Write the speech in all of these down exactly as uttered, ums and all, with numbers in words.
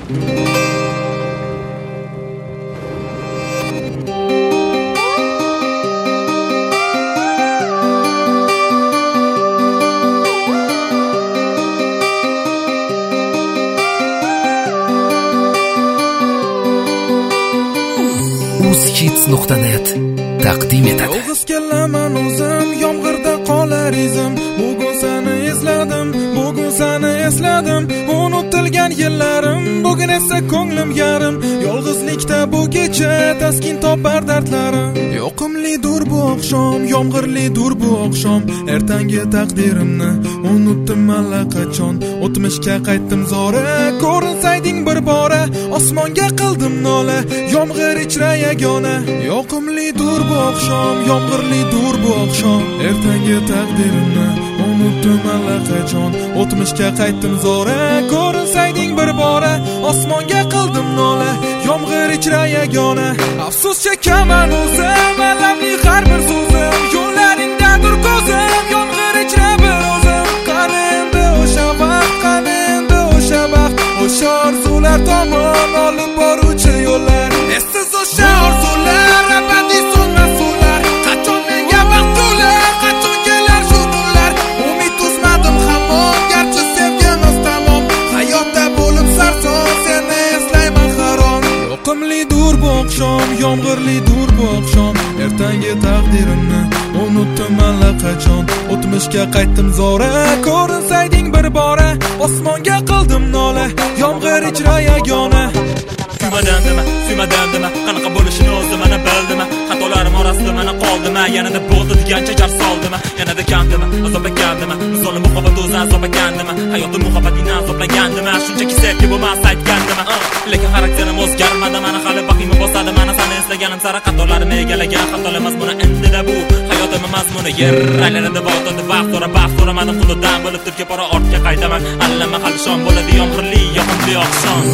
uzhits nuqta net taqdim etadi. Yolg'iz kelaman o'zim, yomg'irda qolar izim. Bugun seni esladim, bugun seni esladim. Unutilgan yillarim, bugun esa ko'nglim yarim. Yolg'izlikda bu kecha taskin topar dardlarim. Yoqimlidir bu oqshom, yomg'irlidir bu oqshom. Ertangi taqdirimni unutdim allaqachon. O'tmishga qaytdim zora, ko'rinsayding bir bora. Osmonga qildim nola, yomg'ir ichra yagona. Yoqimlidir bu oqshom, yomg'irlidir bu oqshom. Ertangi taqdirimni unutdim allaqachon. O'tmishga qaytdim zora, ko'rinsayding bir bora. Osmonga qildim nola, yomg'ir ichra yagona. Afsus chekaman o'zim, alamli har bir so'zim. Yo'llaringdadir ko'zim, yomg'ir ichra bir o'zim. Qani endi o'sha vaqt, qani endi o'sha vaqt. O'sha orzular tomon olib boruvchi yo'llar. Esiz o'sha orzular, abadiy so'nmas ular. Qachon menga vaqt to'lar, qachon kelar shu kunlar. Umid uzmadim hamon, garchi sevgimiz tamom. Hayotda bo'lib sarson, seni eslayman har on. Yoqimlidir bu oqshom, yomg'irlidir bu oqshom. Ertangi taqdirimni unutdim allaqachon. O'tmishga qaytdim zora, ko'rinsayding bir bora. Osmonga qildim nola, yomg'ir ichra yagona. Suymadim dema, suymadim dema, qanaqa bo'lishini o'zim mana bildim. Xatolarim orasida mana qoldim. Yanada bo'ldi degancha jar soldim. Yanada kam dema, azob ekandim. Misoli muhabbat o'zi azob ekandim. Hayotim muhabbatingni azoblagandim. Shunchaki sevgi bo'lmas aytgandim. Lekin xarakterim o'zgarmadi. Mana hali vahima bosadi. Mana seni eslaganim sari xatolarim egallagan. Xatolar mazmuni endi-da bu. Hayotim mazmuni yer aylanadi, vaqtida vaqt so'ra, baxt so'ramadim. Xudodan bo'lib turga bora ortga qaytaman. Allama xalishon bo'ladi yomg'irli, yoqimli oqshom.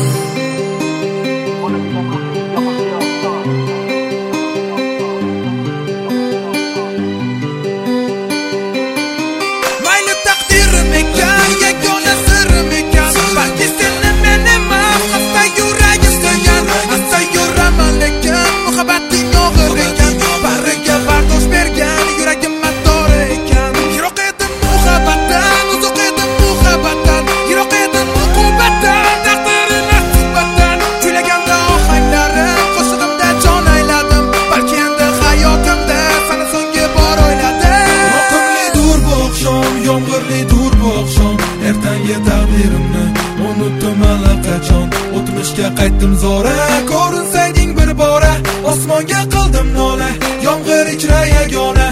Mayli taqdirim ekan, yagona sirim ekan. Balki seni men emas, hasta yuragim sevgan. Hasta yuraman lekin muhabbating og'ir ekan. Bariga bardosh bergan, yuragim mattori ekan. Yiroq edim muhabbatdan, uzoq edim muhabbatdan. Yiroq edim uqubatdan, taqdirim suhbatdan. Kuylaganda ohanglarim, qo'shig'imda jon ayladim. Balki endi hayotimda seni so'nggi bor o'yladim. Yoqimlidir bu oqshom, yomg'irlidir bu oqshom. Ertangi taqdirimni unutdim allaqachon. O'tmishga qaytdim zora, ko'rinsayding bir bora. Osmonga qildim nola, yomg'ir ichra yagona.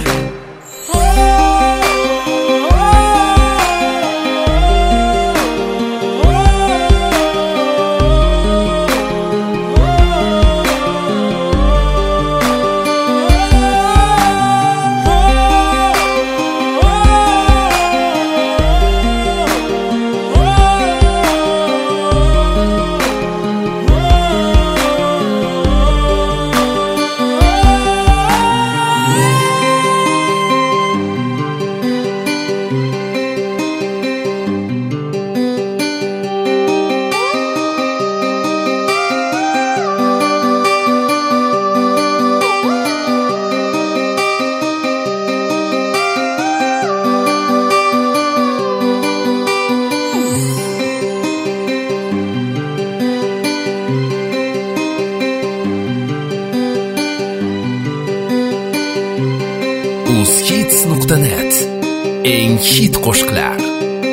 uzhits nuqta net eng hit qo'shiqlar.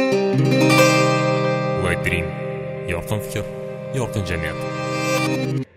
White Dream, yorqin fikr, yorqin jamiyat.